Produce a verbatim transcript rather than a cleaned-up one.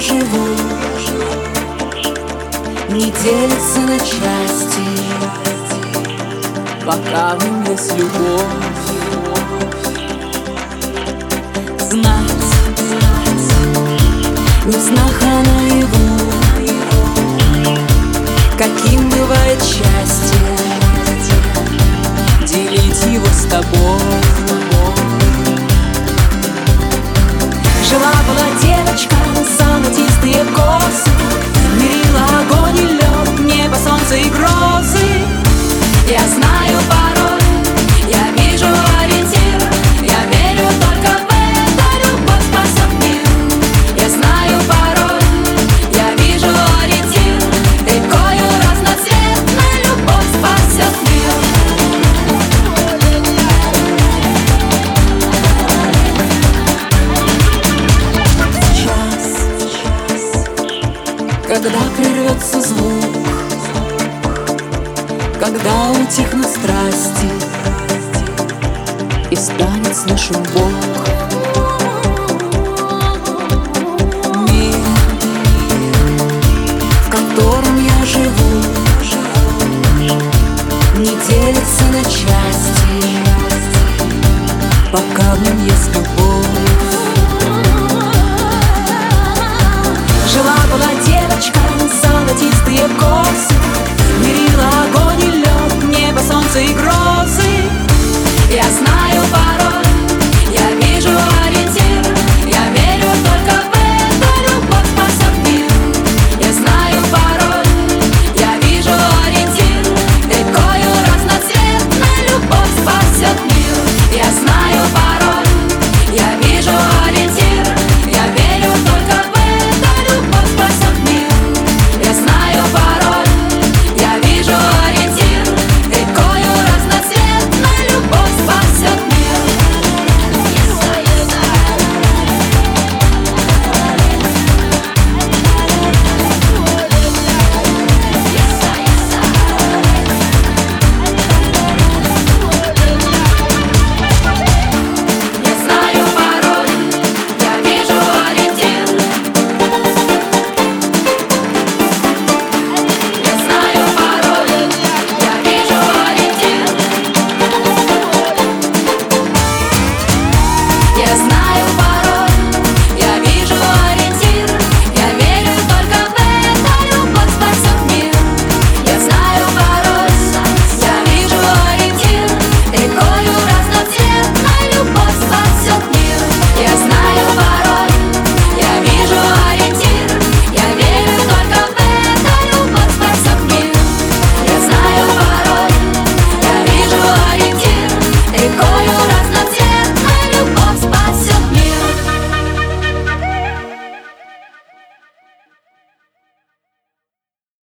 живу, не делится на части, пока в нем есть любовь. Знать, не в снах, а наяву, каким бывает счастье, делить его с тобой. Жила-была девочка, золотистые косы, мерила огонь и лед, небо, солнце и грозы. Я знаю пароль, я вижу ориентир, я верю только в это, любовь спасет мир. Я знаю пароль, я вижу ориентир, рекою разноцветной любовь спасет мир. Когда прервется звук, когда утихнут страсти и станет слышен Бог, мир, в котором я живу, не делится на части, пока в нем есть любовь.